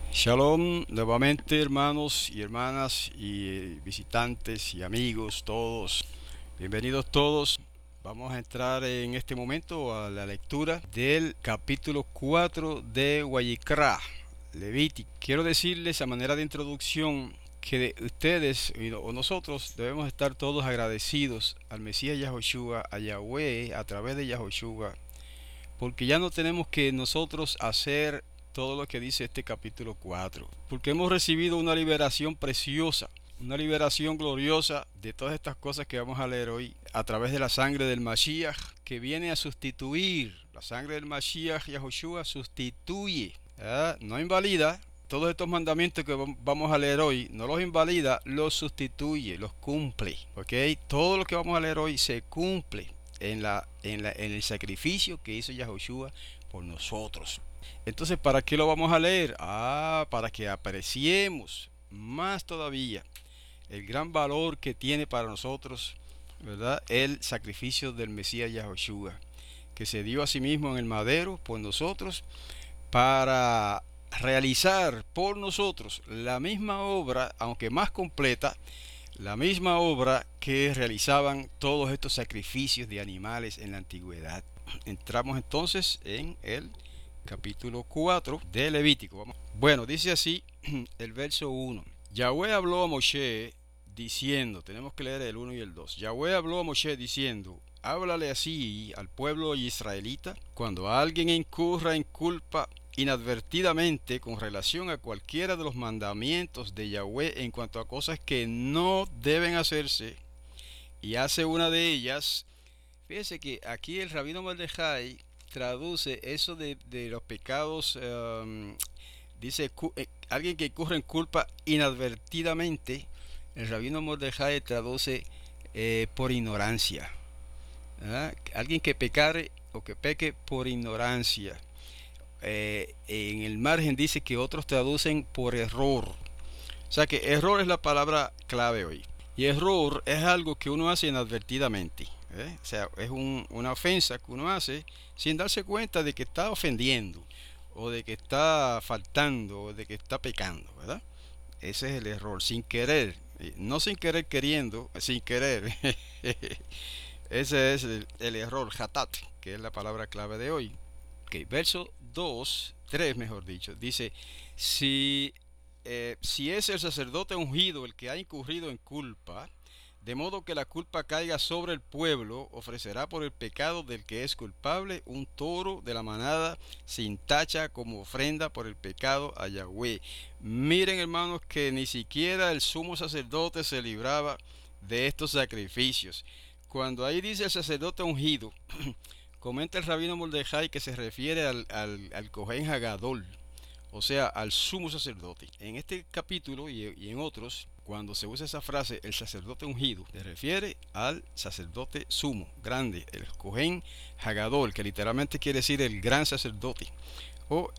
Shalom, nuevamente hermanos y hermanas y visitantes y amigos todos. Bienvenidos todos. Vamos a entrar en este momento a la lectura del capítulo 4 de Vayikra, Levítico. Quiero decirles a manera de introducción que ustedes o nosotros debemos estar todos agradecidos al Mesías Yahoshua, a Yahweh, a través de Yahoshua, porque ya no tenemos que nosotros hacer todo lo que dice este capítulo 4, porque hemos recibido una liberación preciosa, una liberación gloriosa de todas estas cosas que vamos a leer hoy a través de la sangre del Mashiach, que viene a sustituir. La sangre del Mashiach, Yahoshua, sustituye, no invalida. Todos estos mandamientos que vamos a leer hoy no los invalida, los sustituye, los cumple. ¿Ok? Todo lo que vamos a leer hoy se cumple en el sacrificio que hizo Yahoshua por nosotros. Entonces, ¿para qué lo vamos a leer? Para que apreciemos más todavía el gran valor que tiene para nosotros, ¿verdad? El sacrificio del Mesías Yahoshua, que se dio a sí mismo en el madero por nosotros para realizar por nosotros la misma obra, aunque más completa, la misma obra que realizaban todos estos sacrificios de animales en la antigüedad. Entramos entonces en el capítulo 4 de Levítico. Bueno, dice así el verso 1. Yahweh habló a Moshe diciendo, tenemos que leer el 1 y el 2. Yahweh habló a Moshe diciendo, háblale así al pueblo israelita cuando alguien incurra en culpa inadvertidamente con relación a cualquiera de los mandamientos de Yahweh en cuanto a cosas que no deben hacerse y hace una de ellas. Fíjese que aquí el rabino Mordejai traduce eso de los pecados, dice alguien que incurre en culpa inadvertidamente. El rabino Mordejai traduce por ignorancia, ¿verdad? Alguien que pecare o que peque por ignorancia. En el margen dice que otros traducen por error. O sea que error es la palabra clave hoy. Y error es algo que uno hace inadvertidamente. O sea, es una ofensa que uno hace sin darse cuenta de que está ofendiendo, o de que está faltando, o de que está pecando, ¿verdad? Ese es el error, sin querer. No sin querer queriendo, sin querer. Ese es el error, hatat, que es la palabra clave de hoy. Okay, verso 2, 3 mejor dicho, dice, si es el sacerdote ungido el que ha incurrido en culpa, de modo que la culpa caiga sobre el pueblo, ofrecerá por el pecado del que es culpable un toro de la manada sin tacha como ofrenda por el pecado a Yahweh. Miren, hermanos, que ni siquiera el sumo sacerdote se libraba de estos sacrificios. Cuando ahí dice el sacerdote ungido, comenta el rabino Mordejai que se refiere al Cohen Hagadol, o sea, al sumo sacerdote. En este capítulo y en otros, cuando se usa esa frase, el sacerdote ungido, se refiere al sacerdote sumo, grande, el Cohen Hagadol, que literalmente quiere decir el gran sacerdote, o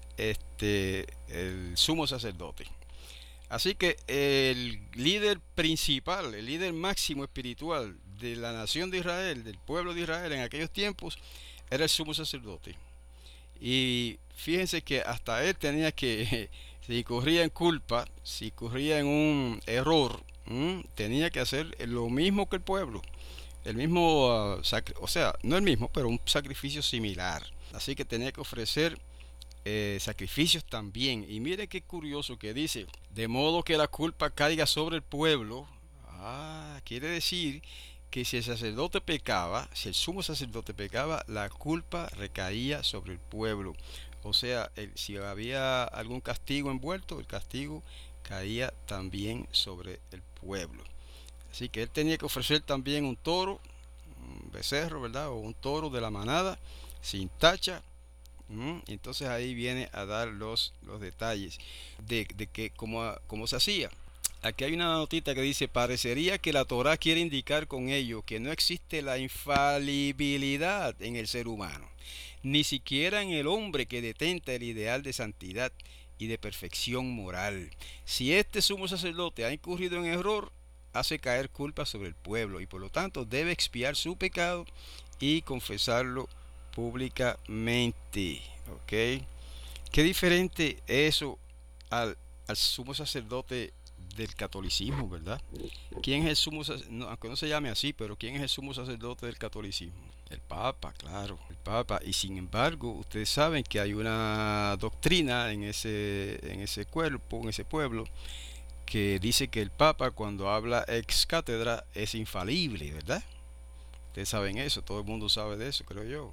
el sumo sacerdote. Así que el líder principal, el líder máximo espiritual de la nación de Israel, del pueblo de Israel en aquellos tiempos, era el sumo sacerdote. Y fíjense que hasta él tenía que, si incurría en culpa, si incurría en un error, tenía que hacer lo mismo que el pueblo. El mismo, o sea, no el mismo, pero un sacrificio similar. Así que tenía que ofrecer sacrificios también. Y mire qué curioso que dice, de modo que la culpa caiga sobre el pueblo. Quiere decir que si el sacerdote pecaba, si el sumo sacerdote pecaba, la culpa recaía sobre el pueblo. O sea, si había algún castigo envuelto, el castigo caía también sobre el pueblo. Así que él tenía que ofrecer también un toro, un becerro, ¿verdad? O un toro de la manada, sin tacha. Entonces ahí viene a dar los detalles de que cómo se hacía. Aquí hay una notita que dice, parecería que la Torah quiere indicar con ello que no existe la infalibilidad en el ser humano, ni siquiera en el hombre que detenta el ideal de santidad y de perfección moral. Si este sumo sacerdote ha incurrido en error, hace caer culpa sobre el pueblo y por lo tanto debe expiar su pecado y confesarlo públicamente. ¿Ok? Qué diferente eso al, al sumo sacerdote del catolicismo, ¿verdad? ¿Quién es el sumo sacerdote? No, aunque no se llame así, pero ¿quién es el sumo sacerdote del catolicismo? El Papa, claro, el Papa. Y sin embargo, ustedes saben que hay una doctrina en ese cuerpo, en ese pueblo, que dice que el Papa cuando habla ex cátedra es infalible, ¿verdad? Ustedes saben eso, todo el mundo sabe de eso, creo yo.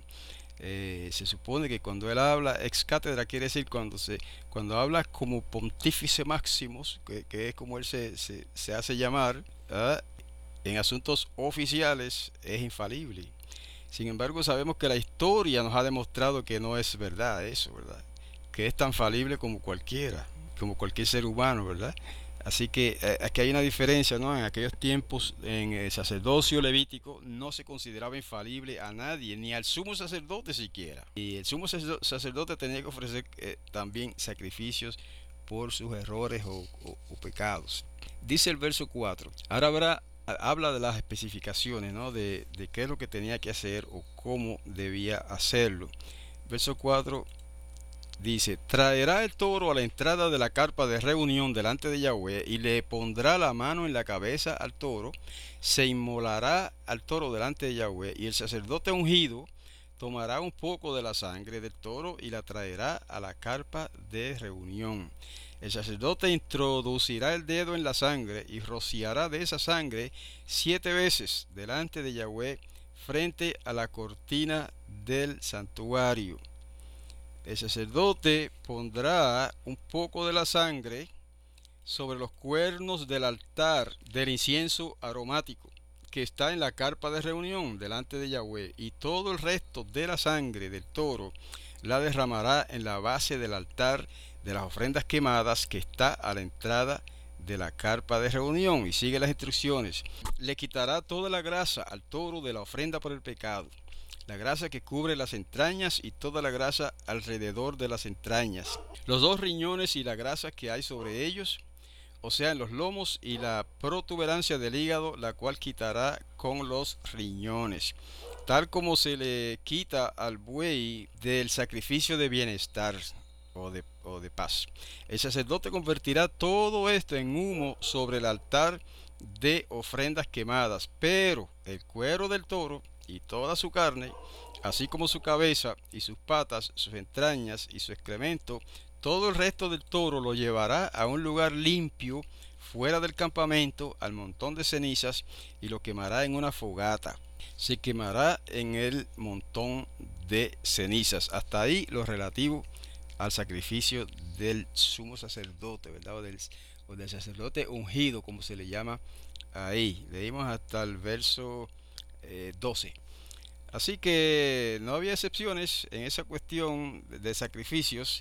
Se supone que cuando él habla ex cátedra quiere decir cuando habla como pontífice máximos, que es como él se hace llamar, ¿verdad? En asuntos oficiales es infalible. Sin embargo, sabemos que la historia nos ha demostrado que no es verdad eso, ¿verdad? Que es tan falible como cualquiera, como cualquier ser humano, ¿verdad? Así que aquí hay una diferencia, ¿no? En aquellos tiempos, en el sacerdocio levítico, no se consideraba infalible a nadie, ni al sumo sacerdote siquiera. Y el sumo sacerdote tenía que ofrecer también sacrificios por sus errores o pecados. Dice el verso 4. Ahora habla de las especificaciones, ¿no? De qué es lo que tenía que hacer o cómo debía hacerlo. Verso 4 dice: traerá el toro a la entrada de la carpa de reunión delante de Yahweh y le pondrá la mano en la cabeza al toro, se inmolará al toro delante de Yahweh, y el sacerdote ungido tomará un poco de la sangre del toro y la traerá a la carpa de reunión. El sacerdote introducirá el dedo en la sangre y rociará de esa sangre 7 veces delante de Yahweh frente a la cortina del santuario. El sacerdote pondrá un poco de la sangre sobre los cuernos del altar del incienso aromático que está en la carpa de reunión delante de Yahweh, y todo el resto de la sangre del toro la derramará en la base del altar de las ofrendas quemadas que está a la entrada de la carpa de reunión. Y sigue las instrucciones: le quitará toda la grasa al toro de la ofrenda por el pecado, la grasa que cubre las entrañas y toda la grasa alrededor de las entrañas, los 2 riñones y la grasa que hay sobre ellos, o sea, en los lomos, y la protuberancia del hígado, la cual quitará con los riñones, tal como se le quita al buey del sacrificio de bienestar o de paz. El sacerdote convertirá todo esto en humo sobre el altar de ofrendas quemadas, pero el cuero del toro y toda su carne, así como su cabeza y sus patas, sus entrañas y su excremento, todo el resto del toro lo llevará a un lugar limpio fuera del campamento, al montón de cenizas, y lo quemará en una fogata. Se quemará en el montón de cenizas. Hasta ahí lo relativo al sacrificio del sumo sacerdote, ¿verdad? O del sacerdote ungido, como se le llama ahí. Leímos hasta el verso 12. Así que no había excepciones en esa cuestión de sacrificios.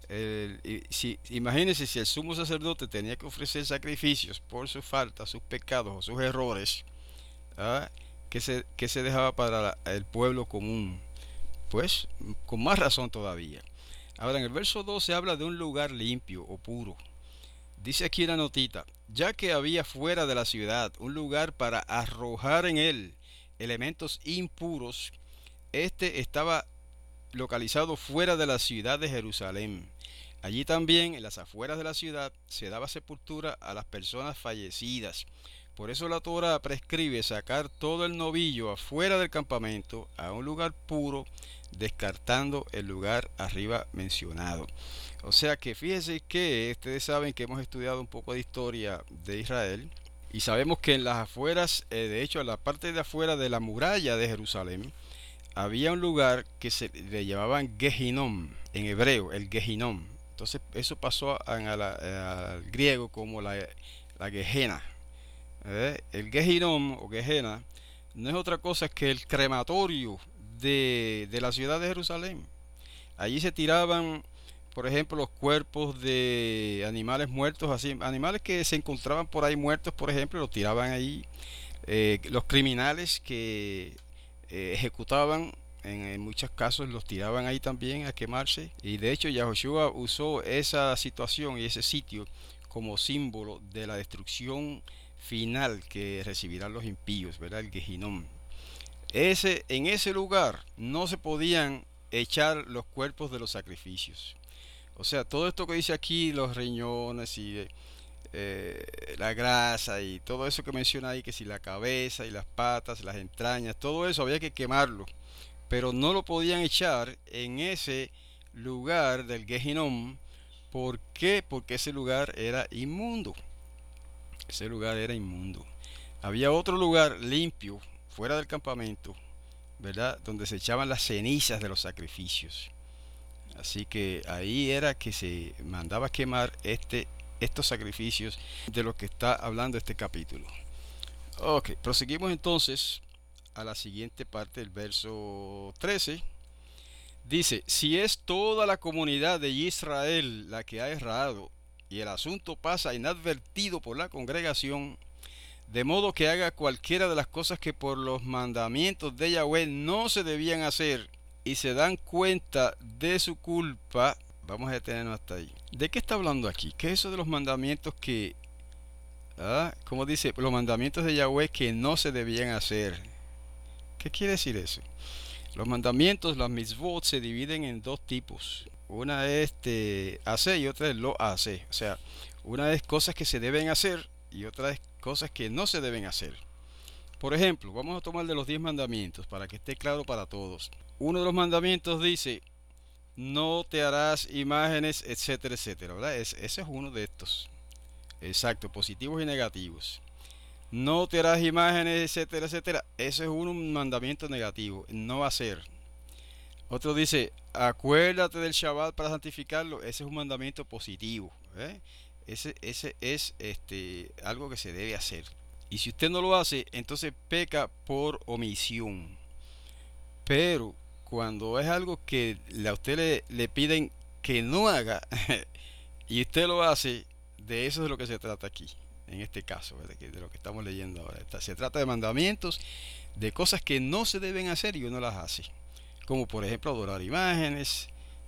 Imagínense si el sumo sacerdote tenía que ofrecer sacrificios por sus faltas, sus pecados o sus errores, ¿ah? ¿Qué se dejaba para el pueblo común? Pues con más razón todavía. Ahora en el verso 2 se habla de un lugar limpio o puro. Dice aquí una notita: ya que había fuera de la ciudad un lugar para arrojar en él elementos impuros, este estaba localizado fuera de la ciudad de Jerusalén. Allí también, en las afueras de la ciudad, se daba sepultura a las personas fallecidas. Por eso la Torá prescribe sacar todo el novillo afuera del campamento a un lugar puro, descartando el lugar arriba mencionado. O sea que fíjense que ustedes saben que hemos estudiado un poco de historia de Israel y sabemos que en las afueras, de hecho en la parte de afuera de la muralla de Jerusalén, había un lugar que se le llamaban Gehinom, en hebreo, el Gehinom. Entonces eso pasó al griego como la Gehenna. El Gehinom o Gehenna no es otra cosa que el crematorio de la ciudad de Jerusalén. Allí se tiraban, por ejemplo, los cuerpos de animales muertos, así, animales que se encontraban por ahí muertos, por ejemplo, los tiraban ahí. Los criminales que ejecutaban, en muchos casos los tiraban ahí también a quemarse, y de hecho Yahoshua usó esa situación y ese sitio como símbolo de la destrucción final que recibirán los impíos, ¿verdad? El Gehinom. En ese lugar no se podían echar los cuerpos de los sacrificios. O sea, todo esto que dice aquí, los riñones y la grasa y todo eso que menciona ahí, que si la cabeza y las patas, las entrañas, todo eso había que quemarlo, pero no lo podían echar en ese lugar del Gehinom. ¿Por qué? Porque ese lugar era inmundo. Ese lugar era inmundo. Había otro lugar limpio, fuera del campamento, ¿verdad? Donde se echaban las cenizas de los sacrificios. Así que ahí era que se mandaba quemar estos sacrificios de los que está hablando este capítulo. Ok, proseguimos entonces a la siguiente parte del verso 13. Dice, si es toda la comunidad de Israel la que ha errado y el asunto pasa inadvertido por la congregación, de modo que haga cualquiera de las cosas que por los mandamientos de Yahweh no se debían hacer y se dan cuenta de su culpa, vamos a detenernos hasta ahí. ¿De qué está hablando aquí? ¿Qué es eso de los mandamientos que, como dice, los mandamientos de Yahweh que no se debían hacer? ¿Qué quiere decir eso? Los mandamientos, las mitzvot, se dividen en dos tipos. Una es hacer y otra es lo hace. O sea, una es cosas que se deben hacer y otra es cosas que no se deben hacer. Por ejemplo, vamos a tomar de los 10 mandamientos para que esté claro para todos. Uno de los mandamientos dice, no te harás imágenes, etcétera, etcétera, ¿verdad? Ese es uno de estos. Exacto, positivos y negativos. No te harás imágenes, etcétera, etcétera. Ese es un mandamiento negativo, no hacer. Otro dice, acuérdate del Shabbat para santificarlo. Ese es un mandamiento positivo. Ese es algo que se debe hacer. Y si usted no lo hace, entonces peca por omisión. Pero cuando es algo que a usted le piden que no haga y usted lo hace, de eso es de lo que se trata aquí, en este caso, de lo que estamos leyendo ahora. Se trata de mandamientos, de cosas que no se deben hacer y uno las hace. Como por ejemplo adorar imágenes,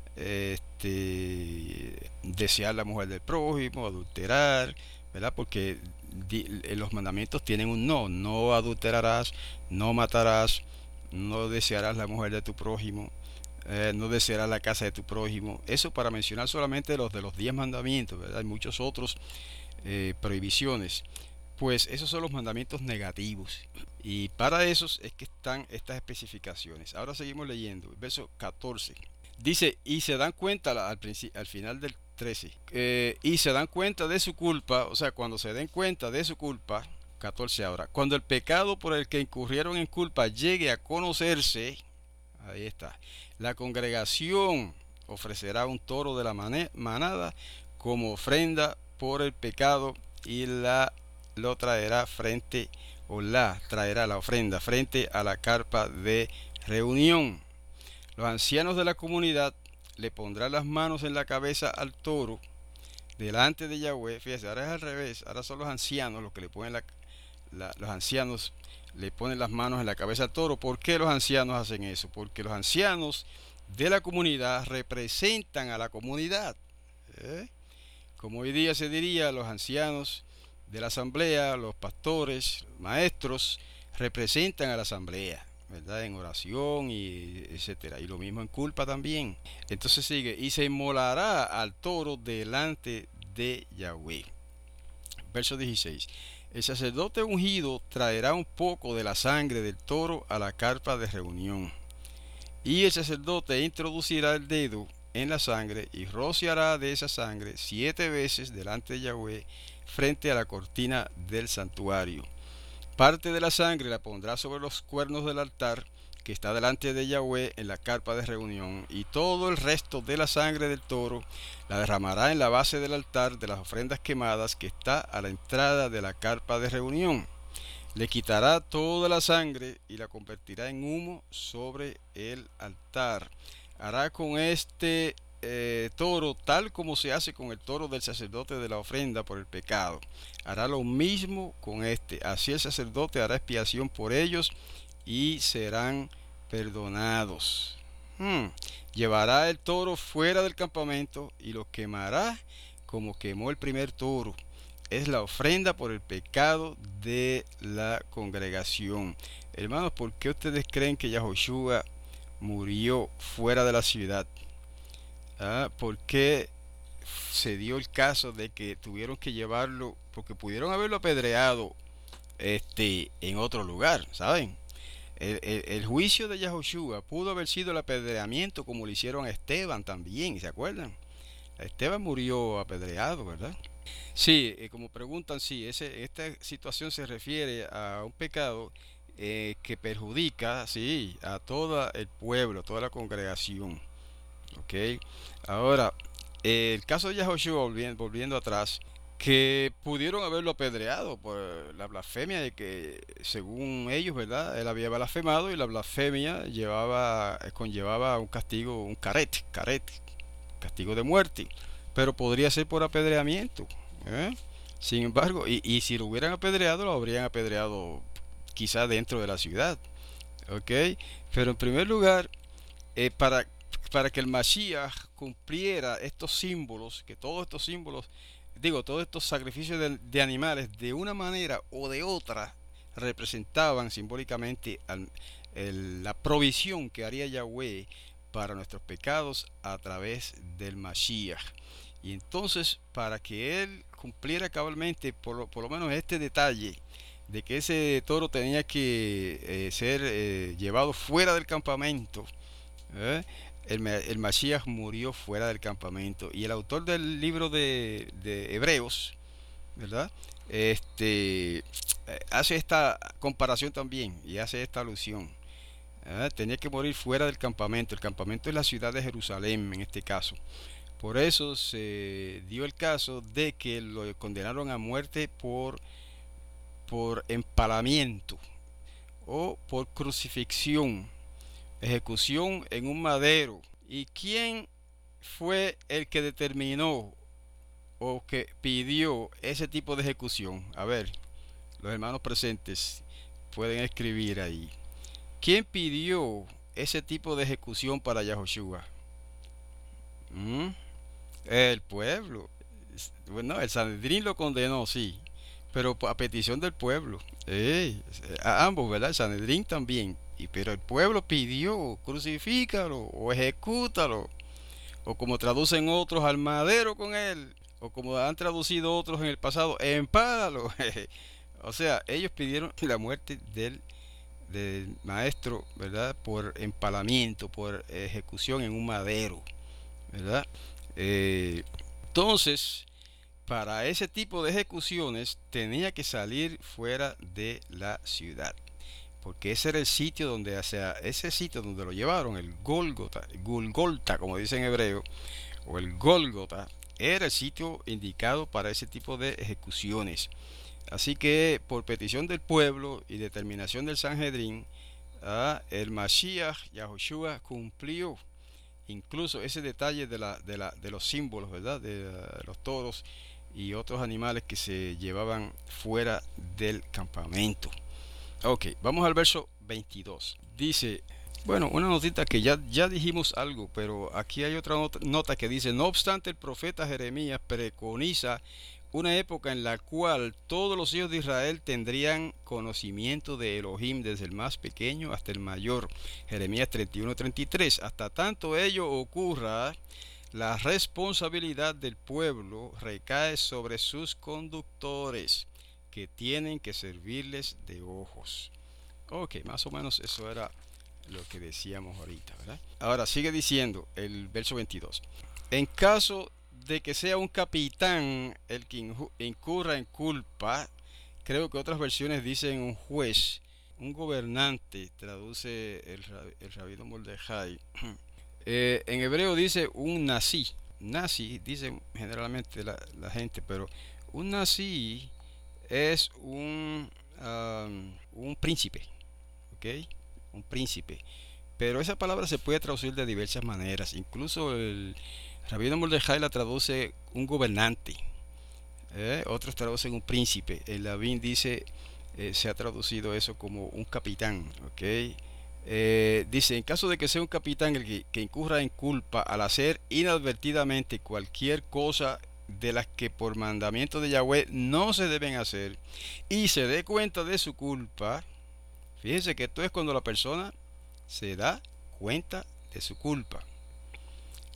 desear la mujer del prójimo, adulterar, ¿verdad? Porque los mandamientos tienen un no. No adulterarás, no matarás, no desearás la mujer de tu prójimo, no desearás la casa de tu prójimo. Eso para mencionar solamente los de los 10 mandamientos, ¿verdad? Hay muchos otros prohibiciones. Pues esos son los mandamientos negativos. Y para esos es que están estas especificaciones. Ahora seguimos leyendo. El verso 14. Dice, y se dan cuenta al final del 13. Y se dan cuenta de su culpa. O sea, cuando se den cuenta de su culpa. 14 ahora. Cuando el pecado por el que incurrieron en culpa llegue a conocerse. Ahí está. La congregación ofrecerá un toro de la manada como ofrenda por el pecado y lo traerá traerá la ofrenda frente a la carpa de reunión. Los ancianos de la comunidad le pondrán las manos en la cabeza al toro delante de Yahweh. Fíjese, ahora es al revés. Ahora son los ancianos los que le ponen los ancianos le ponen las manos en la cabeza al toro. ¿Por qué los ancianos hacen eso? Porque los ancianos de la comunidad representan a la comunidad. Como hoy día se diría, los ancianos de la asamblea, los pastores, maestros, representan a la asamblea, ¿verdad? En oración y etcétera. Y lo mismo en culpa también. Entonces sigue, y se inmolará al toro delante de Yahweh. Verso 16. El sacerdote ungido traerá un poco de la sangre del toro a la carpa de reunión. Y el sacerdote introducirá el dedo en la sangre y rociará de esa sangre 7 veces delante de Yahweh frente a la cortina del santuario. Parte de la sangre la pondrá sobre los cuernos del altar que está delante de Yahweh en la carpa de reunión, y todo el resto de la sangre del toro la derramará en la base del altar de las ofrendas quemadas que está a la entrada de la carpa de reunión. Le quitará toda la sangre y la convertirá en humo sobre el altar. Hará con este toro tal como se hace con el toro del sacerdote de la ofrenda por el pecado. Hará lo mismo con este. Así el sacerdote hará expiación por ellos y serán perdonados. Llevará el toro fuera del campamento y lo quemará como quemó el primer toro. Es la ofrenda por el pecado de la congregación. Hermanos, ¿por qué ustedes creen que Yahoshua murió fuera de la ciudad? ¿Por qué se dio el caso de que tuvieron que llevarlo, porque pudieron haberlo apedreado en otro lugar, ¿saben? El juicio de Yahoshua pudo haber sido el apedreamiento como le hicieron a Esteban también, ¿se acuerdan? Esteban murió apedreado, ¿verdad? Sí, como preguntan, sí, esta situación se refiere a un pecado que perjudica, sí, a todo el pueblo, a toda la congregación. ¿Ok? Ahora, el caso de Yahoshua, volviendo atrás, que pudieron haberlo apedreado por la blasfemia de que, según ellos, ¿verdad? Él había blasfemado y la blasfemia conllevaba un castigo, un castigo de muerte, pero podría ser por apedreamiento. ¿Eh? Sin embargo, y si lo hubieran apedreado, lo habrían apedreado quizá dentro de la ciudad. ¿Ok? Pero en primer lugar, eh, para, para que el Mashiach cumpliera estos símbolos, que todos estos símbolos, digo, todos estos sacrificios de animales, de una manera o de otra, representaban simbólicamente la provisión que haría Yahweh para nuestros pecados a través del Mashiach. Y entonces, para que él cumpliera cabalmente, por lo menos este detalle, de que ese toro tenía que ser llevado fuera del campamento, ¿eh? El Mashiach murió fuera del campamento. Y el autor del libro de Hebreos, ¿verdad? Hace esta comparación también y hace esta alusión. Tenía que morir fuera del campamento. El campamento es la ciudad de Jerusalén en este caso. Por eso se dio el caso de que lo condenaron a muerte por empalamiento o por crucifixión, ejecución en un madero. ¿Y quién fue el que determinó o que pidió ese tipo de ejecución? A ver, los hermanos presentes pueden escribir ahí. ¿Quién pidió ese tipo de ejecución para Yahoshua? ¿Mm? El pueblo. Bueno, el Sanedrín lo condenó, sí, pero a petición del pueblo. A ambos, ¿verdad? El Sanedrín también. Pero el pueblo pidió, crucifícalo o ejecútalo. O como traducen otros, al madero con él. O como han traducido otros en el pasado, empálalo. O sea, ellos pidieron la muerte del maestro, ¿verdad? Por empalamiento, por ejecución en un madero, ¿verdad? Entonces, para ese tipo de ejecuciones tenía que salir fuera de la ciudad, porque ese era el sitio donde, o sea, ese sitio donde lo llevaron, el Golgota, como dice en hebreo, o el Gólgota, era el sitio indicado para ese tipo de ejecuciones. Así que por petición del pueblo y determinación del Sanhedrin, el Mashiach Yahoshua cumplió incluso ese detalle de los símbolos, ¿verdad? De los toros y otros animales que se llevaban fuera del campamento. Ok, vamos al verso 22. Dice, bueno, una notita que ya dijimos algo, pero aquí hay otra nota que dice, no obstante el profeta Jeremías preconiza una época en la cual todos los hijos de Israel tendrían conocimiento de Elohim, desde el más pequeño hasta el mayor. Jeremías 31:33. Hasta tanto ello ocurra, la responsabilidad del pueblo recae sobre sus conductores, que tienen que servirles de ojos. Ok, más o menos eso era lo que decíamos ahorita, ¿verdad? Ahora sigue diciendo el verso 22. En caso de que sea un capitán el que incurra en culpa, creo que otras versiones dicen un juez, un gobernante, traduce el rabino Mordejai. En hebreo dice un nazi. Nazi dicen generalmente la gente, pero un nazi es un príncipe, ¿ok? Un príncipe. Pero esa palabra se puede traducir de diversas maneras. Incluso el Rabino Mordejai la traduce un gobernante. Otros traducen un príncipe. El Lavín dice, se ha traducido eso como un capitán, ¿ok? Dice, en caso de que sea un capitán el que incurra en culpa al hacer inadvertidamente cualquier cosa de las que por mandamiento de Yahweh no se deben hacer, y se dé cuenta de su culpa. Fíjense que esto es cuando la persona se da cuenta de su culpa.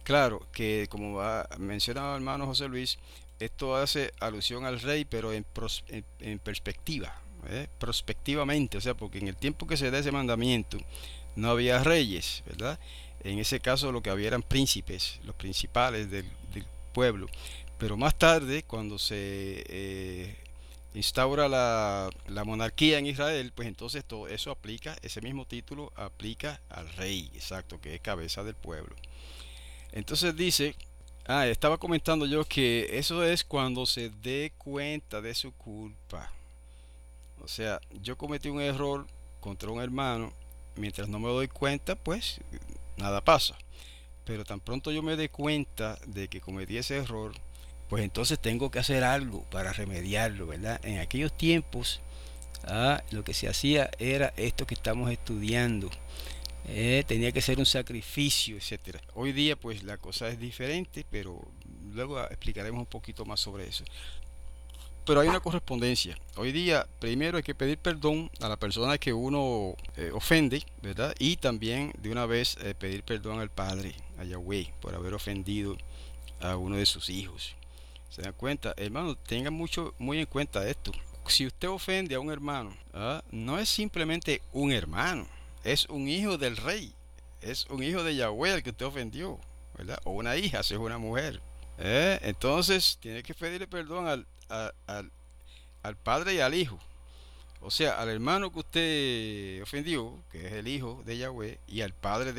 Claro que como mencionaba el hermano José Luis, esto hace alusión al rey, pero en perspectiva, prospectivamente, o sea, porque en el tiempo que se da ese mandamiento no había reyes, ¿verdad? En ese caso lo que había eran príncipes, los principales del pueblo. Pero más tarde, cuando se instaura la monarquía en Israel, pues entonces todo eso aplica, ese mismo título aplica al rey, exacto, que es cabeza del pueblo. Entonces dice, estaba comentando yo que eso es cuando se dé cuenta de su culpa. O sea, yo cometí un error contra un hermano, mientras no me doy cuenta, pues nada pasa. Pero tan pronto yo me dé cuenta de que cometí ese error, pues entonces tengo que hacer algo para remediarlo, ¿verdad? En aquellos tiempos, lo que se hacía era esto que estamos estudiando. Tenía que ser un sacrificio, etcétera. Hoy día pues la cosa es diferente, pero luego explicaremos un poquito más sobre eso. Pero hay una correspondencia. Hoy día primero hay que pedir perdón a la persona que uno ofende, ¿verdad? Y también de una vez pedir perdón al Padre, a Yahweh, por haber ofendido a uno de sus hijos. ¿Se dan cuenta? Hermano, tengan muy en cuenta esto. Si usted ofende a un hermano, no es simplemente un hermano, es un hijo del rey, es un hijo de Yahweh el que usted ofendió, ¿verdad? O una hija, si es una mujer. Entonces, tiene que pedirle perdón al padre y al hijo. O sea, al hermano que usted ofendió, que es el hijo de Yahweh, y al padre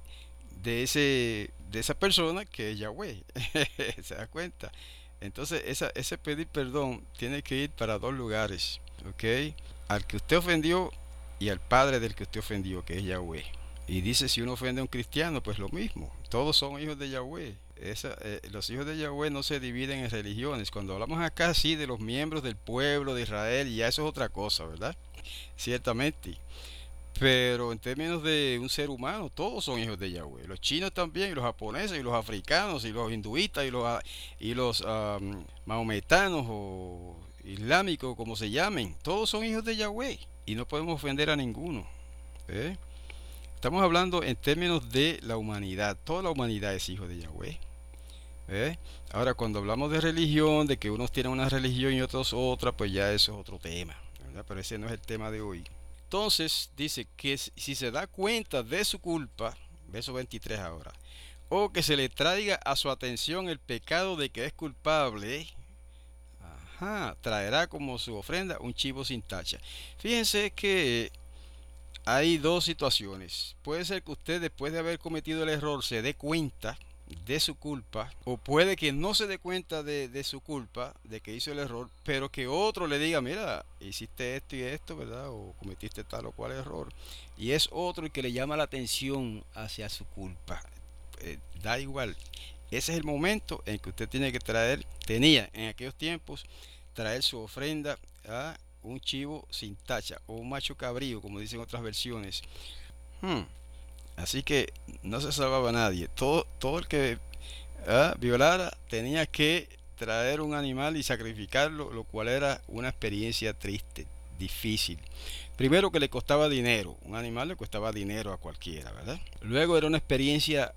de esa persona que es Yahweh. ¿Se da cuenta? Entonces, ese pedir perdón tiene que ir para dos lugares, ¿ok? Al que usted ofendió y al padre del que usted ofendió, que es Yahweh. Y dice, si uno ofende a un cristiano, pues lo mismo. Todos son hijos de Yahweh. Los hijos de Yahweh no se dividen en religiones. Cuando hablamos acá, sí, de los miembros del pueblo de Israel, ya eso es otra cosa, ¿verdad? Ciertamente. Pero en términos de un ser humano, todos son hijos de Yahweh. Los chinos también, y los japoneses, y los africanos, y los hinduistas, y los mahometanos o islámicos, como se llamen. Todos son hijos de Yahweh. Y no podemos ofender a ninguno. ¿eh? Estamos hablando en términos de la humanidad. Toda la humanidad es hijo de Yahweh. Ahora, cuando hablamos de religión, de que unos tienen una religión y otros otra, pues ya eso es otro tema, ¿verdad? Pero ese no es el tema de hoy. Entonces dice que si se da cuenta de su culpa, verso 23 ahora, o que se le traiga a su atención el pecado de que es culpable, traerá como su ofrenda un chivo sin tacha. Fíjense que hay dos situaciones. Puede ser que usted después de haber cometido el error se dé cuenta de su culpa, o puede que no se dé cuenta de su culpa, de que hizo el error, pero que otro le diga, mira, hiciste esto y esto, ¿verdad? O cometiste tal o cual error, y es otro el que le llama la atención hacia su culpa. Da igual, ese es el momento en que usted tenía en aquellos tiempos, traer su ofrenda a un chivo sin tacha, o un macho cabrío, como dicen otras versiones. Hmm. Así que no se salvaba nadie. Todo el que violara tenía que traer un animal y sacrificarlo, lo cual era una experiencia triste, difícil. Primero que le costaba dinero, un animal le costaba dinero a cualquiera, ¿verdad? Luego era una experiencia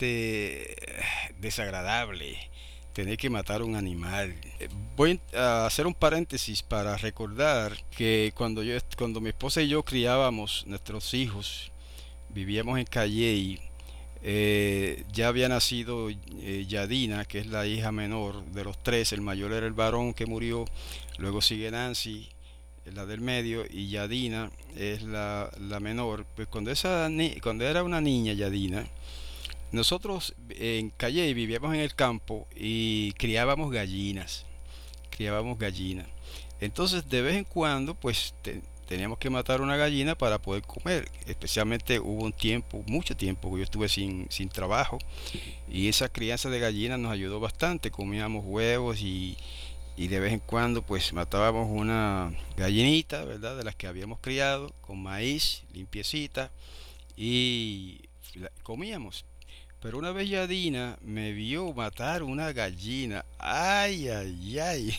desagradable, tener que matar un animal. Voy a hacer un paréntesis para recordar que cuando mi esposa y yo criábamos nuestros hijos, vivíamos en Calley. Ya había nacido Yadina, que es la hija menor de los tres. El mayor era el varón que murió. Luego sigue Nancy, la del medio, y Yadina es la menor. Pues cuando era una niña Yadina, nosotros en Calley vivíamos en el campo y criábamos gallinas. Criábamos gallinas. Entonces de vez en cuando pues teníamos que matar una gallina para poder comer. Especialmente hubo un tiempo, mucho tiempo, que yo estuve sin trabajo, y esa crianza de gallinas nos ayudó bastante. Comíamos huevos y de vez en cuando pues matábamos una gallinita, ¿verdad? De las que habíamos criado, con maíz, limpiecita, y comíamos. Pero una vez Yadina me vio matar una gallina. Ay, ay, ay.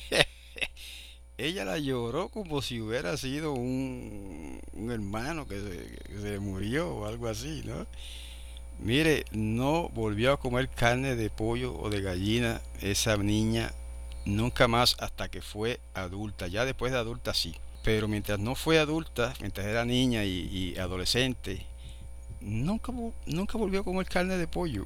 Ella la lloró como si hubiera sido un hermano que se murió o algo así, ¿no? Mire, no volvió a comer carne de pollo o de gallina esa niña nunca más hasta que fue adulta. Ya después de adulta sí. Pero mientras no fue adulta, mientras era niña y adolescente, nunca volvió a comer carne de pollo.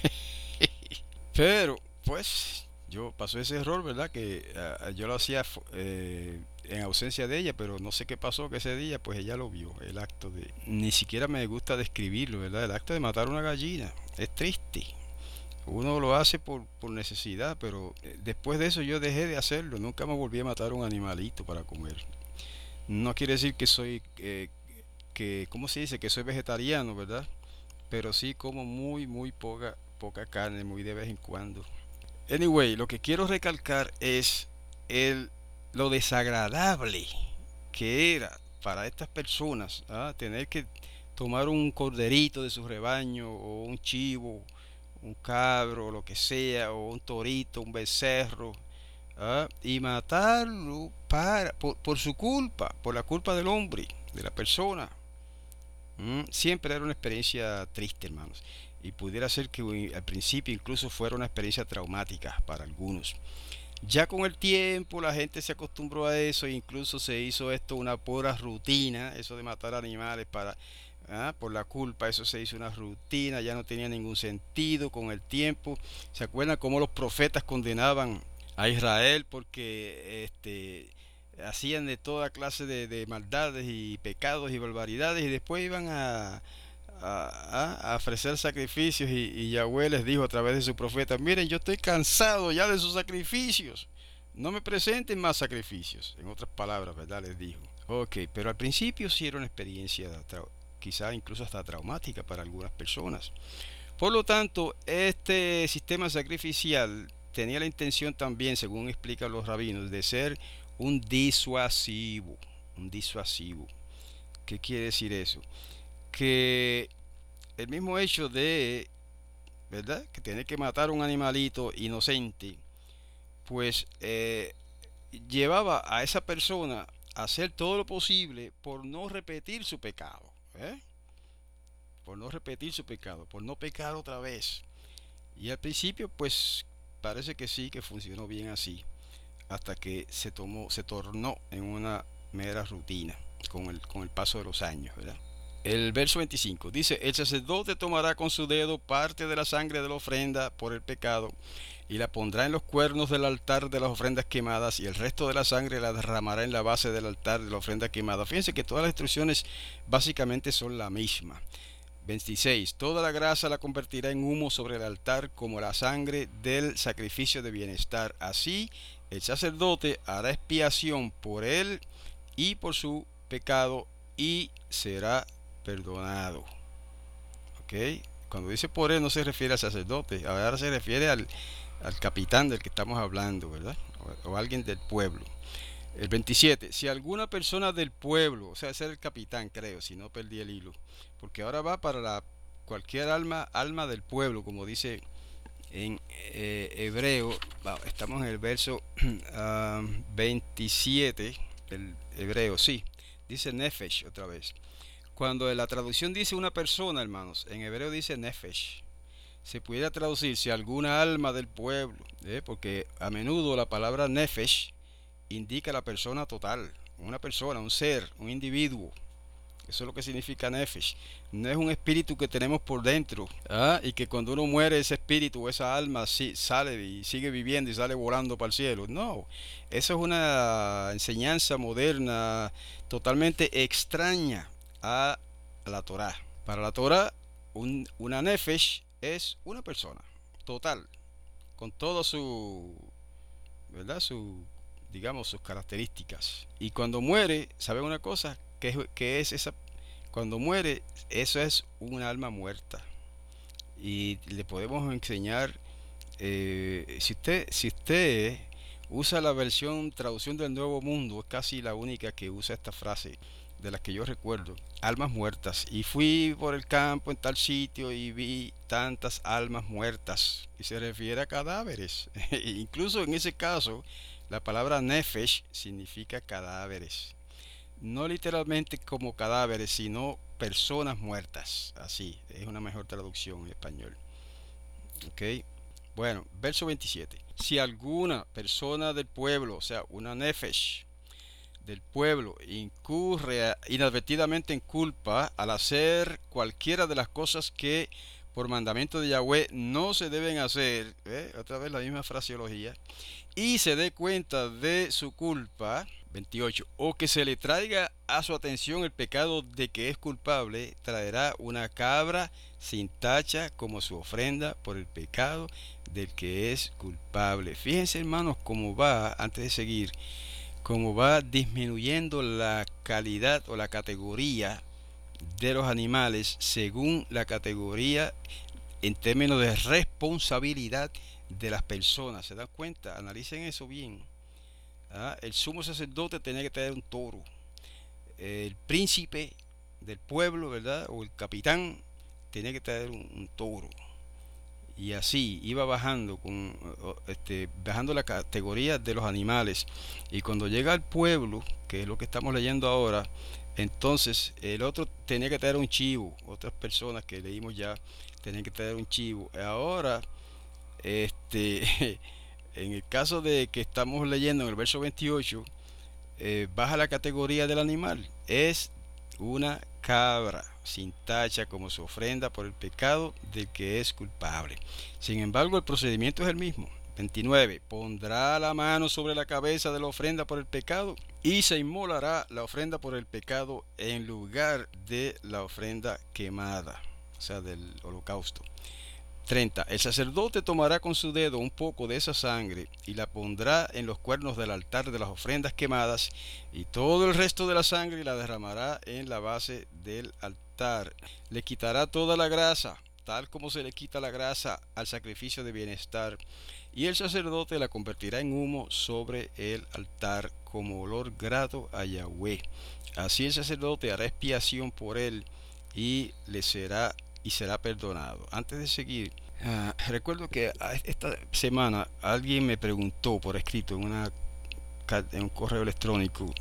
Pero, pues, yo pasó ese error, ¿verdad? Que yo lo hacía en ausencia de ella, pero no sé qué pasó que ese día, pues ella lo vio, el acto de... Ni siquiera me gusta describirlo, ¿verdad? El acto de matar una gallina. Es triste. Uno lo hace por necesidad, pero después de eso yo dejé de hacerlo. Nunca me volví a matar un animalito para comer. No quiere decir que soy, ¿cómo se dice? Que soy vegetariano, ¿verdad? Pero sí como muy poca carne, muy de vez en cuando. Anyway, lo que quiero recalcar es el, lo desagradable que era para estas personas, tener que tomar un corderito de su rebaño o un chivo, un cabro, lo que sea, o un torito, un becerro, y matarlo por su culpa, por la culpa del hombre, de la persona. Siempre era una experiencia triste, hermanos. Y pudiera ser que al principio incluso fuera una experiencia traumática para algunos. Ya con el tiempo la gente se acostumbró a eso e incluso se hizo esto una pura rutina, eso de matar animales por la culpa, eso se hizo una rutina, ya no tenía ningún sentido con el tiempo. ¿Se acuerdan cómo los profetas condenaban a Israel porque hacían de toda clase de maldades y pecados y barbaridades y después iban a ofrecer sacrificios y Yahweh les dijo a través de su profeta, miren, yo estoy cansado ya de sus sacrificios, no me presenten más sacrificios, en otras palabras, ¿verdad? Les dijo. Ok, pero al principio sí era una experiencia quizá incluso hasta traumática para algunas personas. Por lo tanto, este sistema sacrificial tenía la intención también, según explican los rabinos, de ser un disuasivo. Un disuasivo. ¿Qué quiere decir eso? Que el mismo hecho de, ¿verdad? Que tener que matar a un animalito inocente, pues llevaba a esa persona a hacer todo lo posible por no repetir su pecado. ¿eh? Por no repetir su pecado, por no pecar otra vez. Y al principio, pues parece que sí, que funcionó bien así, hasta que se tornó en una mera rutina con el paso de los años, ¿verdad? El verso 25 dice, el sacerdote tomará con su dedo parte de la sangre de la ofrenda por el pecado y la pondrá en los cuernos del altar de las ofrendas quemadas y el resto de la sangre la derramará en la base del altar de la ofrenda quemada. Fíjense que todas las instrucciones básicamente son la misma. 26. Toda la grasa la convertirá en humo sobre el altar como la sangre del sacrificio de bienestar. Así el sacerdote hará expiación por él y por su pecado y será perdonado. ¿Ok? Cuando dice por él no se refiere al sacerdote, ahora se refiere al capitán del que estamos hablando, ¿verdad? O alguien del pueblo. El 27, si alguna persona del pueblo, o sea, ese es el capitán, creo, si no perdí el hilo, porque ahora va para cualquier alma del pueblo, como dice en hebreo, estamos en el verso 27 del hebreo, sí, dice nefesh otra vez. Cuando en la traducción dice una persona, hermanos, en hebreo dice nefesh. Se pudiera traducir si alguna alma del pueblo, porque a menudo la palabra nefesh indica la persona total, una persona, un ser, un individuo. Eso es lo que significa nefesh. No es un espíritu que tenemos por dentro, y que cuando uno muere ese espíritu o esa alma sale y sigue viviendo y sale volando para el cielo. No, eso es una enseñanza moderna totalmente extraña a la Torá. Para la Torá, una nefesh es una persona total, con todo su, ¿verdad? Digamos, sus características. Y cuando muere, ¿saben una cosa? ¿Qué es esa? Cuando muere, eso es un alma muerta. Y le podemos enseñar, si usted usa la versión traducción del Nuevo Mundo, es casi la única que usa esta frase, de las que yo recuerdo, almas muertas. Y fui por el campo en tal sitio y vi tantas almas muertas. Y se refiere a cadáveres. Incluso en ese caso, la palabra nefesh significa cadáveres. no literalmente como cadáveres, sino personas muertas. Así, es una mejor traducción en español. ¿Ok? Bueno, verso 27. Si alguna persona del pueblo, o sea, una nefesh del pueblo, incurre inadvertidamente en culpa al hacer cualquiera de las cosas que por mandamiento de Yahweh no se deben hacer, otra vez la misma fraseología, y se dé cuenta de su culpa, 28, o que se le traiga a su atención el pecado de que es culpable, traerá una cabra sin tacha como su ofrenda por el pecado del que es culpable. Fíjense, hermanos, cómo va, antes de seguir, cómo va disminuyendo la calidad o la categoría de los animales según la categoría en términos de responsabilidad de las personas. ¿Se dan cuenta? Analicen eso bien. El sumo sacerdote tenía que tener un toro. El príncipe del pueblo, ¿verdad? O el capitán tenía que tener un toro. Y así iba bajando bajando la categoría de los animales. Y cuando llega al pueblo, que es lo que estamos leyendo ahora, entonces el otro tenía que tener un chivo. Otras personas que leímos ya tenían que tener un chivo. Ahora, en el caso de que estamos leyendo en el verso 28, baja la categoría del animal. Es una cabra sin tacha como su ofrenda por el pecado del que es culpable. Sin embargo, el procedimiento es el mismo. 29. Pondrá la mano sobre la cabeza de la ofrenda por el pecado y se inmolará la ofrenda por el pecado en lugar de la ofrenda quemada, o sea, del holocausto. 30. El sacerdote tomará con su dedo un poco de esa sangre y la pondrá en los cuernos del altar de las ofrendas quemadas, y todo el resto de la sangre la derramará en la base del altar. Le quitará toda la grasa, tal como se le quita la grasa al sacrificio de bienestar, y el sacerdote la convertirá en humo sobre el altar como olor grato a Yahweh. Así el sacerdote hará expiación por él y será perdonado. Antes de seguir, recuerdo que esta semana alguien me preguntó por escrito en un correo electrónico,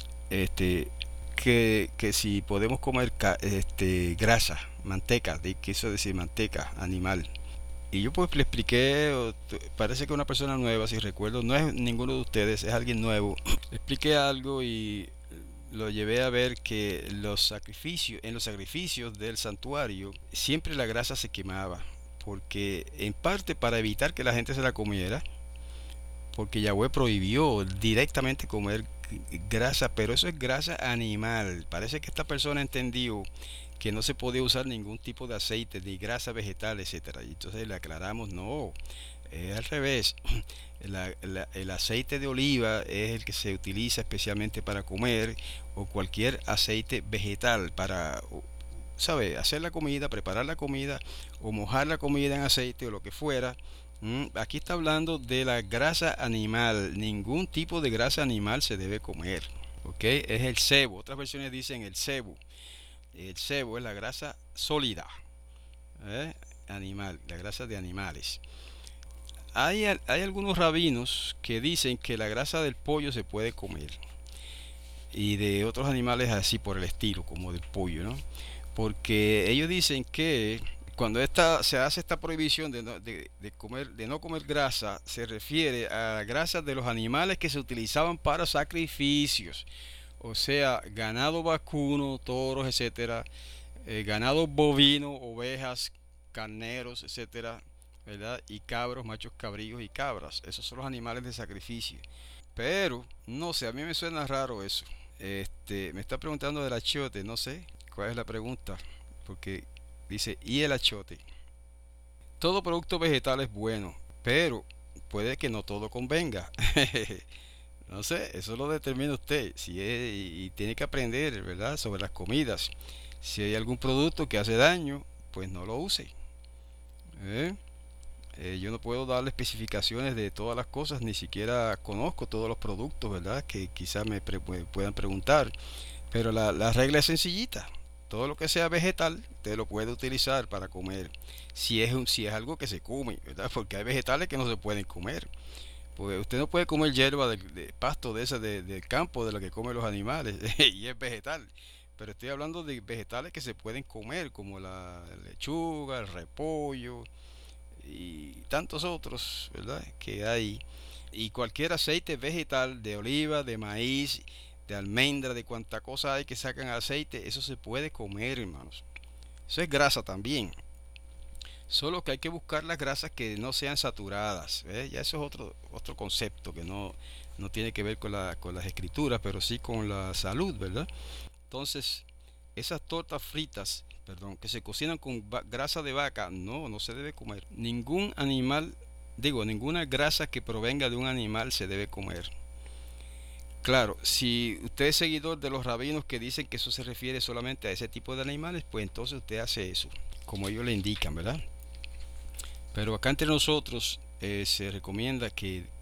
que si podemos comer grasa, manteca, quiso decir manteca animal. Y yo pues le expliqué, parece que una persona nueva, si recuerdo, no es ninguno de ustedes, es alguien nuevo. Le expliqué algo y lo llevé a ver que en los sacrificios del santuario, siempre la grasa se quemaba, porque en parte para evitar que la gente se la comiera, porque Yahweh prohibió directamente comer grasa, pero eso es grasa animal. Parece que esta persona entendió que no se podía usar ningún tipo de aceite, ni grasa vegetal, etcétera. Y entonces le aclaramos, no, es al revés. El aceite de oliva es el que se utiliza especialmente para comer, o cualquier aceite vegetal para, ¿sabe?, hacer la comida, preparar la comida, o mojar la comida en aceite o lo que fuera. Aquí está hablando de la grasa animal. Ningún tipo de grasa animal se debe comer. ¿Ok? Es el sebo. Otras versiones dicen el sebo. El sebo es la grasa sólida, animal, la grasa de animales. Hay algunos rabinos que dicen que la grasa del pollo se puede comer, y de otros animales así por el estilo, como del pollo, ¿no? Porque ellos dicen que cuando se hace esta prohibición de no comer grasa, se refiere a la grasa de los animales que se utilizaban para sacrificios, o sea, ganado vacuno, toros, etcétera, ganado bovino, ovejas, carneros, etcétera, ¿verdad? Y cabros, machos cabríos y cabras. Esos son los animales de sacrificio. Pero, no sé, a mí me suena raro eso. Me está preguntando del achiote, no sé cuál es la pregunta, porque dice, ¿y el achiote? Todo producto vegetal es bueno, pero puede que no todo convenga. No sé, eso lo determina usted. Y tiene que aprender, ¿verdad?, sobre las comidas. Si hay algún producto que hace daño, pues no lo use. ¿Eh? Yo no puedo darle especificaciones de todas las cosas, ni siquiera conozco todos los productos, ¿verdad?, que quizás puedan preguntar. Pero la regla es sencillita. Todo lo que sea vegetal, usted lo puede utilizar para comer. Si es algo que se come, ¿verdad? Porque hay vegetales que no se pueden comer. Pues usted no puede comer hierba de pasto de ese del campo de lo que comen los animales y es vegetal. Pero estoy hablando de vegetales que se pueden comer, como la lechuga, el repollo y tantos otros, ¿verdad? Que hay. Y cualquier aceite vegetal de oliva, de maíz, de almendra, de cuanta cosa hay que sacan aceite, eso se puede comer, hermanos. Eso es grasa también. Solo que hay que buscar las grasas que no sean saturadas. ¿Ves? Ya eso es otro concepto que no tiene que ver con las escrituras, pero sí con la salud, ¿verdad? Entonces, esas tortas fritas, perdón, que se cocinan con grasa de vaca, no se debe comer. Ningún animal, digo, ninguna grasa que provenga de un animal se debe comer. Claro, si usted es seguidor de los rabinos que dicen que eso se refiere solamente a ese tipo de animales, pues entonces usted hace eso, como ellos le indican, ¿verdad? Pero acá entre nosotros se recomienda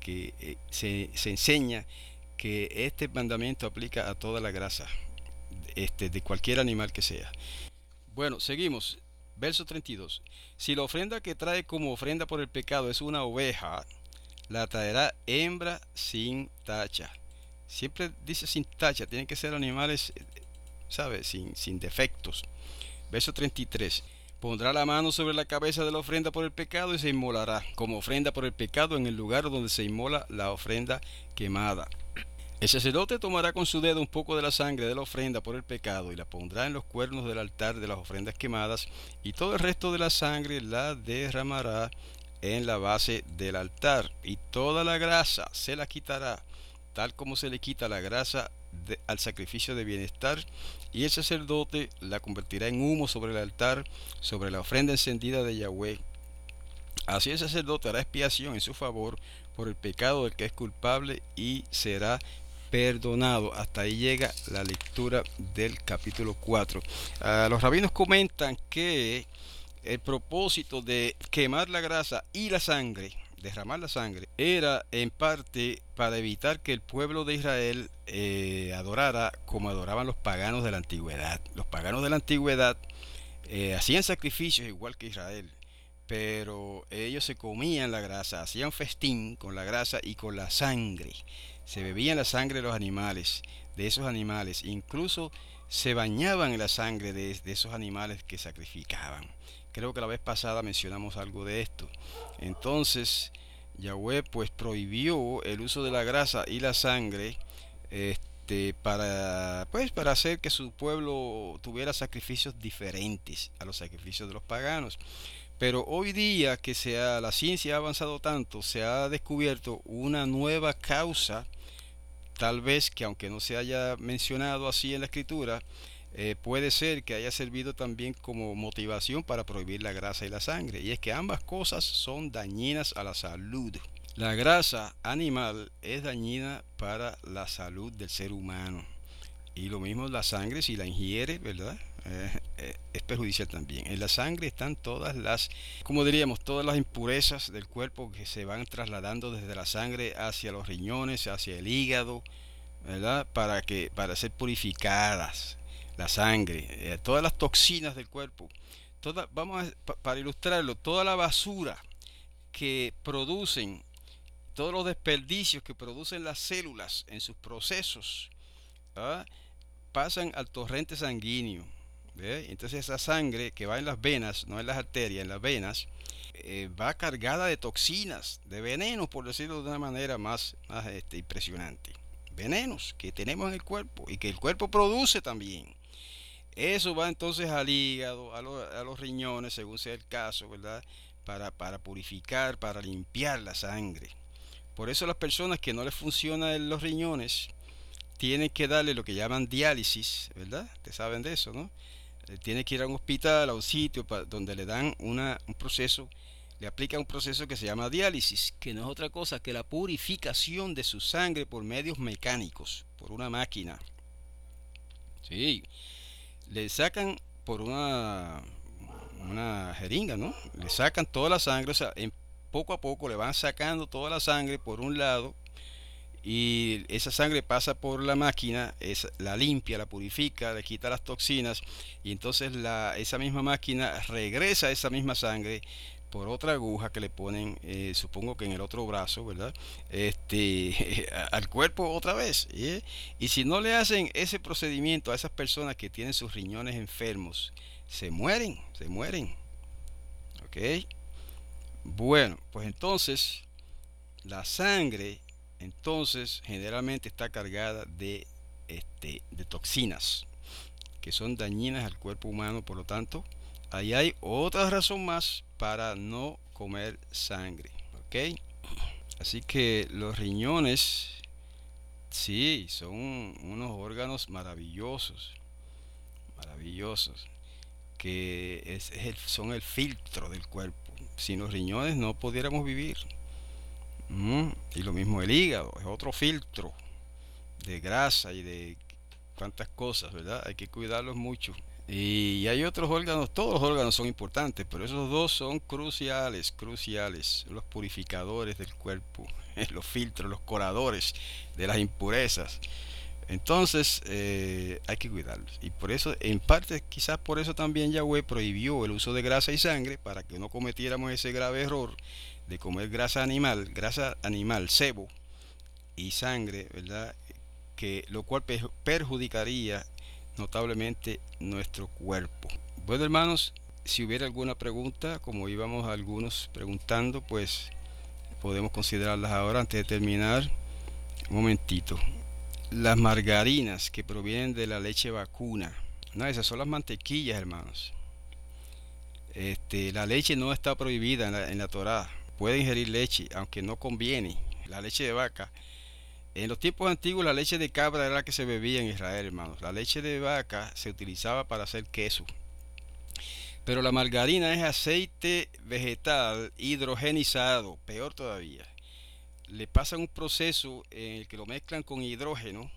se enseña que este mandamiento aplica a toda la grasa, de cualquier animal que sea. Bueno, seguimos. Verso 32. Si la ofrenda que trae como ofrenda por el pecado es una oveja, la traerá hembra sin tacha. Siempre dice sin tacha, tienen que ser animales, ¿sabes? Sin defectos. Verso 33. Pondrá la mano sobre la cabeza de la ofrenda por el pecado y se inmolará como ofrenda por el pecado en el lugar donde se inmola la ofrenda quemada. El sacerdote tomará con su dedo un poco de la sangre de la ofrenda por el pecado y la pondrá en los cuernos del altar de las ofrendas quemadas, y todo el resto de la sangre la derramará en la base del altar, y toda la grasa se la quitará, tal como se le quita la grasa al sacrificio de bienestar, y el sacerdote la convertirá en humo sobre el altar, sobre la ofrenda encendida de Yahweh. Así el sacerdote hará expiación en su favor por el pecado del que es culpable y será perdonado. Hasta ahí llega la lectura del capítulo 4. Los rabinos comentan que el propósito de quemar la grasa y la sangre, derramar la sangre, era en parte para evitar que el pueblo de Israel adorara como adoraban los paganos de la antigüedad. Los paganos de la antigüedad hacían sacrificios igual que Israel, pero ellos se comían la grasa, hacían festín con la grasa y con la sangre. Se bebían la sangre de los animales, de esos animales, incluso se bañaban en la sangre de esos animales que sacrificaban. Creo que la vez pasada mencionamos algo de esto. Entonces, Yahweh pues prohibió el uso de la grasa y la sangre para hacer que su pueblo tuviera sacrificios diferentes a los sacrificios de los paganos. Pero hoy día que la ciencia ha avanzado tanto, se ha descubierto una nueva causa, tal vez que aunque no se haya mencionado así en la escritura, puede ser que haya servido también como motivación para prohibir la grasa y la sangre. Y es que ambas cosas son dañinas a la salud. La grasa animal es dañina para la salud del ser humano. Y lo mismo la sangre, si la ingiere, ¿verdad? Es perjudicial también. En la sangre están como diríamos, todas las impurezas del cuerpo que se van trasladando desde la sangre hacia los riñones, hacia el hígado, ¿verdad? Para ser purificadas la sangre, todas las toxinas del cuerpo. Para ilustrarlo, toda la basura que producen, todos los desperdicios que producen las células en sus procesos, ¿verdad?, pasan al torrente sanguíneo. ¿Ve? Entonces esa sangre que va en las venas, no en las arterias, en las venas, va cargada de toxinas, de venenos, por decirlo de una manera más impresionante. Venenos que tenemos en el cuerpo y que el cuerpo produce también. Eso va entonces al hígado, a los riñones, según sea el caso, ¿verdad? Para purificar, para limpiar la sangre. Por eso las personas que no les funcionan los riñones tienen que darle lo que llaman diálisis, ¿verdad? Ustedes saben de eso, ¿no? Tienen que ir a un hospital, a un sitio donde le dan un proceso, le aplican un proceso que se llama diálisis, que no es otra cosa que la purificación de su sangre por medios mecánicos, por una máquina. Sí, le sacan por una jeringa, ¿no? Le sacan toda la sangre, o sea, poco a poco le van sacando toda la sangre por un lado, y esa sangre pasa por la máquina, la limpia, la purifica, le quita las toxinas, y entonces esa misma máquina regresa esa misma sangre por otra aguja que le ponen, supongo que en el otro brazo, ¿verdad? Al cuerpo otra vez. Y si no le hacen ese procedimiento a esas personas que tienen sus riñones enfermos, se mueren, ¿ok? Bueno, pues entonces la sangre, entonces generalmente está cargada de toxinas que son dañinas al cuerpo humano, por lo tanto, ahí hay otra razón más para no comer sangre, ¿ok? Así que los riñones, sí, son unos órganos maravillosos, maravillosos, que son el filtro del cuerpo. Sin los riñones no pudiéramos vivir. Y lo mismo el hígado, es otro filtro de grasa y de cuantas cosas, ¿verdad? Hay que cuidarlos mucho. Y hay otros órganos, todos los órganos son importantes, pero esos dos son cruciales, cruciales, los purificadores del cuerpo, los filtros, los coladores de las impurezas. Entonces hay que cuidarlos. Y por eso, en parte, quizás por eso también Yahweh prohibió el uso de grasa y sangre, para que no cometiéramos ese grave error de comer grasa animal, sebo y sangre, ¿verdad? Que lo cual perjudicaría notablemente nuestro cuerpo. Bueno, hermanos, si hubiera alguna pregunta, como íbamos algunos preguntando, pues podemos considerarlas ahora antes de terminar. Un momentito. Las margarinas que provienen de la leche vacuna. No, esas son las mantequillas, hermanos. La leche no está prohibida en la Torá. Puede ingerir leche, aunque no conviene. La leche de vaca. En los tiempos antiguos la leche de cabra era la que se bebía en Israel, hermanos. La leche de vaca se utilizaba para hacer queso. Pero la margarina es aceite vegetal hidrogenizado, peor todavía. Le pasan un proceso en el que lo mezclan con hidrógeno,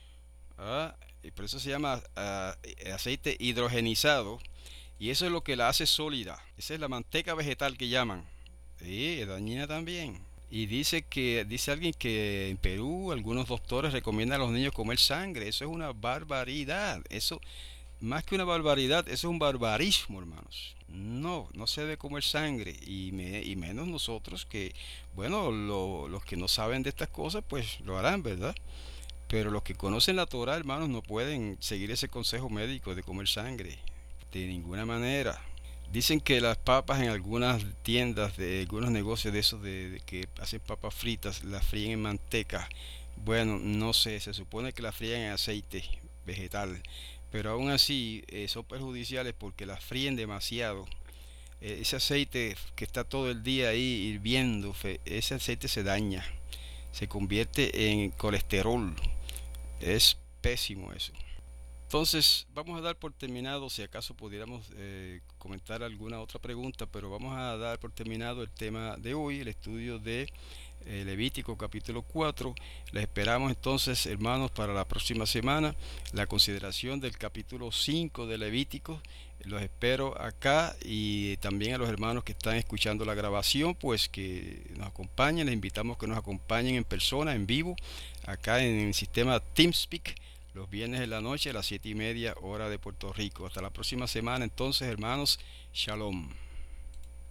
y por eso se llama aceite hidrogenizado, y eso es lo que la hace sólida. Esa es la manteca vegetal que llaman. Sí, es dañina también. Y dice alguien que en Perú algunos doctores recomiendan a los niños comer sangre. Eso es una barbaridad. Eso, más que una barbaridad, eso es un barbarismo, hermanos. No, no se debe comer sangre. Y menos nosotros que, bueno, los que no saben de estas cosas, pues lo harán, ¿verdad? Pero los que conocen la Torah, hermanos, no pueden seguir ese consejo médico de comer sangre. De ninguna manera. Dicen que las papas en algunas tiendas, de algunos negocios de esos de que hacen papas fritas, las fríen en manteca. Bueno, no sé, se supone que las fríen en aceite vegetal, pero aún así son perjudiciales porque las fríen demasiado. Ese aceite que está todo el día ahí hirviendo, ese aceite se daña, se convierte en colesterol. Es pésimo eso. Entonces, vamos a dar por terminado, si acaso pudiéramos comentar alguna otra pregunta, pero vamos a dar por terminado el tema de hoy, el estudio de Levítico capítulo 4. Les esperamos entonces, hermanos, para la próxima semana, la consideración del capítulo 5 de Levítico. Los espero acá, y también a los hermanos que están escuchando la grabación, pues que nos acompañen. Les invitamos que nos acompañen en persona, en vivo, acá en el sistema TeamSpeak, los viernes en la noche a las 7:30 hora de Puerto Rico. Hasta la próxima semana entonces, hermanos. Shalom.